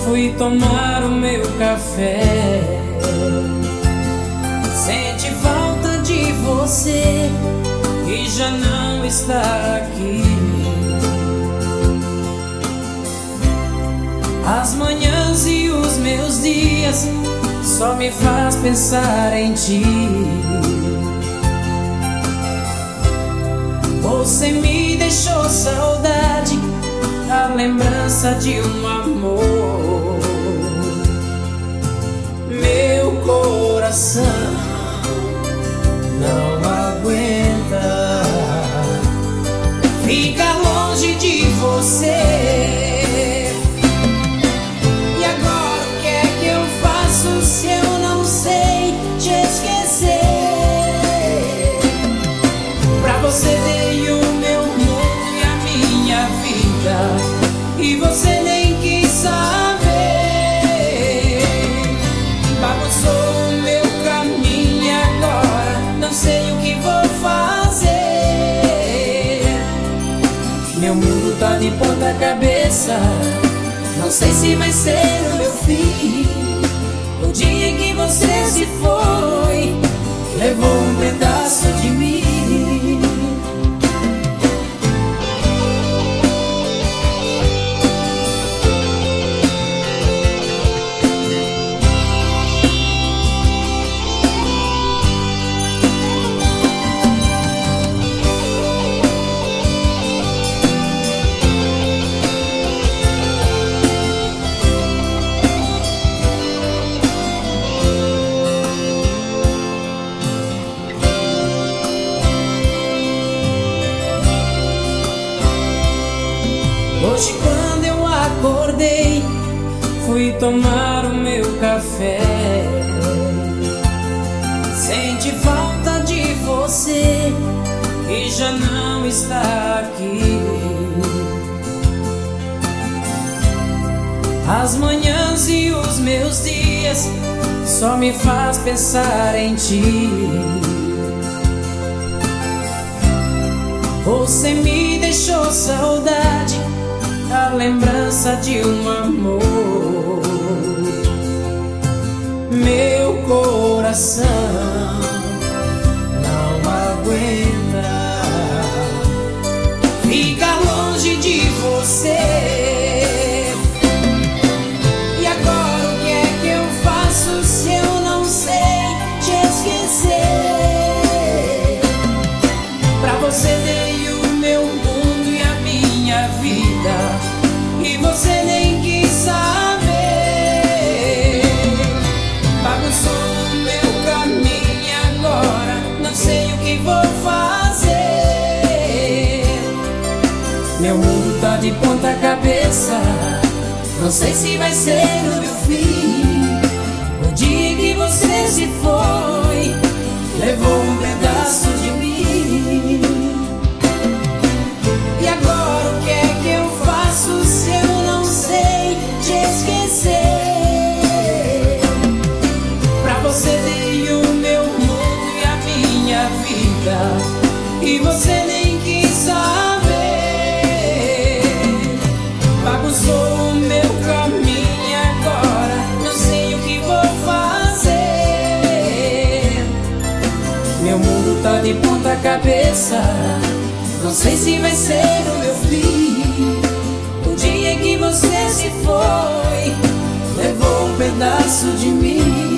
fui tomar o meu café. Sente falta de você que já não está aqui. As manhãs e os meus dias só me faz pensar em ti. Você me deixou saudade, a lembrança de um amor. Meu coração não aguenta ficar longe de você. E agora o que é que eu faço se eu não sei te esquecer? Pra você dei o meu mundo e a minha vida, e você nem quis saber. Bagunçou o meu caminho e agora não sei o que vou fazer. Meu mundo tá de ponta cabeça, não sei se vai ser o meu fim. O dia em que você se foi, levou um pedaço de mim. Hoje quando eu acordei, fui tomar o meu café. Senti falta de você que já não está aqui. As manhãs e os meus dias só me faz pensar em ti. Você me deixou saudade, a lembrança de um amor. Meu coração não aguenta ficar longe de você. E agora o que é que eu faço se eu não sei te esquecer? Pra você dei o meu mundo e a minha vida, e você nem quis saber. Bagunçou o meu caminho e agora não sei o que vou fazer. Meu mundo tá de ponta cabeça, não sei se vai ser o meu fim. O dia em que você se foi, levou um pedaço de mim. E agora o que é que eu faço se eu não sei te esquecer? Pra você dei o meu mundo e a minha vida, e você nem quis saber. Bagunçou o meu caminho e agora não sei o que vou fazer. Meu mundo tá de ponta cabeça, não sei se vai ser o meu fim. O dia em que você se foi, levou um pedaço de mim.